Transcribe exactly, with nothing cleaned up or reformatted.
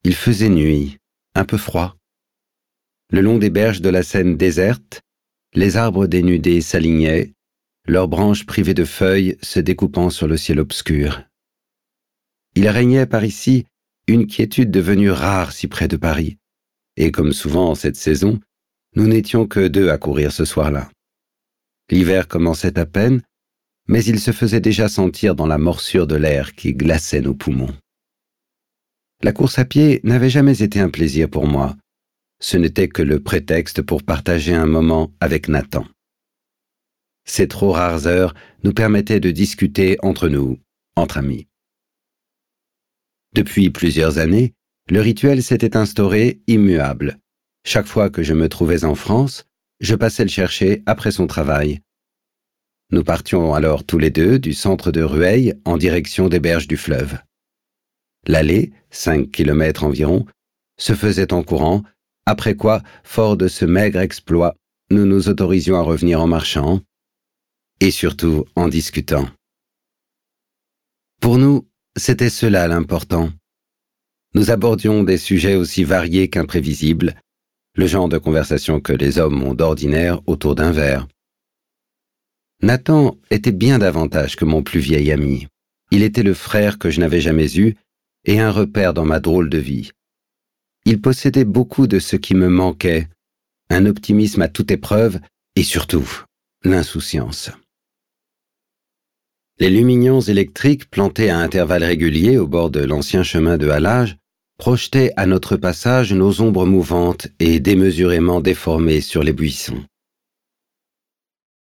Il faisait nuit, un peu froid. Le long des berges de la Seine déserte, les arbres dénudés s'alignaient, leurs branches privées de feuilles se découpant sur le ciel obscur. Il régnait par ici une quiétude devenue rare si près de Paris, et comme souvent en cette saison, nous n'étions que deux à courir ce soir-là. L'hiver commençait à peine, mais il se faisait déjà sentir dans la morsure de l'air qui glaçait nos poumons. La course à pied n'avait jamais été un plaisir pour moi. Ce n'était que le prétexte pour partager un moment avec Nathan. Ces trop rares heures nous permettaient de discuter entre nous, entre amis. Depuis plusieurs années, le rituel s'était instauré immuable. Chaque fois que je me trouvais en France, je passais le chercher après son travail. Nous partions alors tous les deux du centre de Rueil en direction des berges du fleuve. L'allée, cinq kilomètres environ, se faisait en courant, après quoi, fort de ce maigre exploit, nous nous autorisions à revenir en marchant, et surtout en discutant. Pour nous, c'était cela l'important. Nous abordions des sujets aussi variés qu'imprévisibles, le genre de conversation que les hommes ont d'ordinaire autour d'un verre. Nathan était bien davantage que mon plus vieil ami. Il était le frère que je n'avais jamais eu et un repère dans ma drôle de vie. Il possédait beaucoup de ce qui me manquait, un optimisme à toute épreuve et surtout l'insouciance. Les lumignons électriques plantés à intervalles réguliers au bord de l'ancien chemin de halage projetaient à notre passage nos ombres mouvantes et démesurément déformées sur les buissons.